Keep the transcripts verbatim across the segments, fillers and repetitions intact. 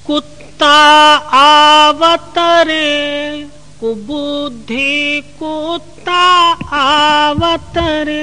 कुत्ता आवतरे कुबुद्धि कुत्ता आवतरे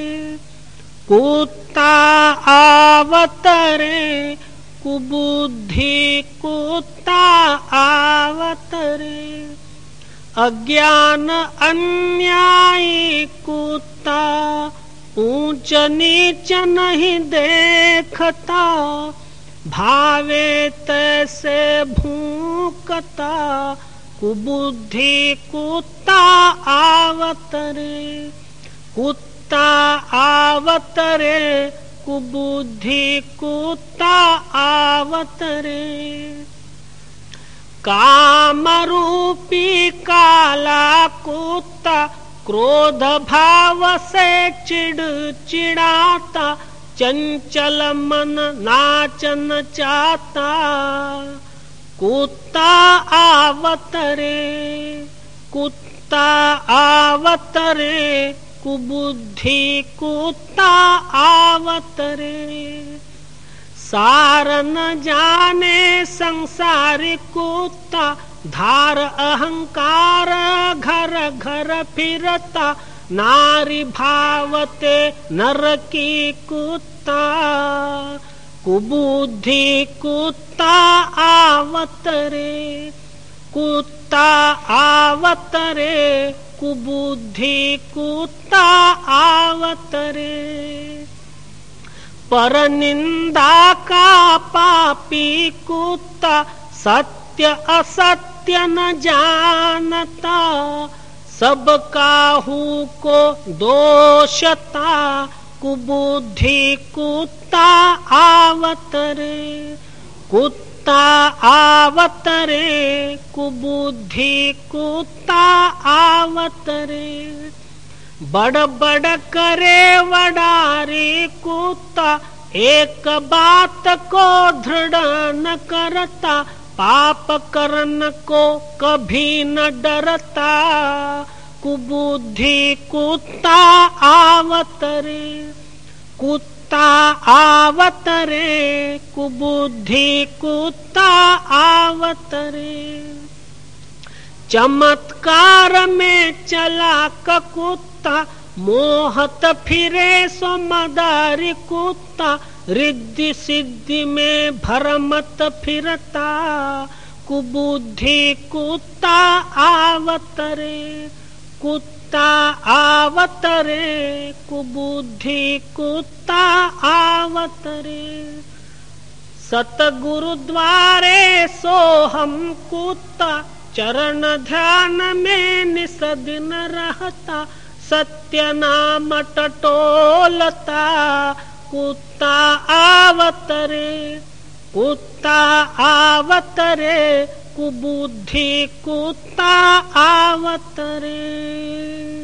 कुत्ता आवतरे कुबुद्धि कुत्ता आवतरे अज्ञान अन्यायी कुत्ता ऊंच नीच नहीं देखता भावे तैसे भूकता कुबुद्धि कुत्ता आवतरे कुत्ता आवतरे कुबुद्धि कुत्ता आवतरे काम रूपी काला कुत्ता क्रोध भाव से चिड़ चिड़ाता चंचल मन नाचन चाहता कुत्ता आवतरे कुत्ता आवतरे कुबुद्धि कुत्ता आवतरे सार न जाने संसारी कुत्ता धार अहंकार घर घर फिरता नारी भावते नर की कुत्ता कुबुद्धि कुत्ता आवतरे कुत्ता आवतरे कुबुद्धि कुत्ता आवतरे पर निंदा का पापी कुत्ता सत्य असत्य न जानता सब काहू को दोषता कुबुद्धि कुत्ता आवतरे कुत्ता आवतरे कुबुद्धि कुत्ता आवतरे बड़ बड़ करे वडारी कुत्ता एक बात को दृढ़ न करता पाप करन को कभी न डरता कुबुद्धि कुत्ता आवतरे कुत्ता आवतरे कुबुद्धि कुत्ता आवतरे चमत्कार में चला कुत्ता मोहत फिरे सो मदारी कुत्ता रिद्धि सिद्धि में भरमत फिरता कुबुद्धि कुत्ता आवतरे कुत्ता आवतरे कुबुद्धि कुत्ता आवतरे सतगुरु द्वारे सोहम कुत्ता चरण ध्यान में निस दिन रहता सत्य नाम टटोलता कुत्ता आवतरे कुत्ता आवतरे कुबुद्धि कुत्ता आवतरे।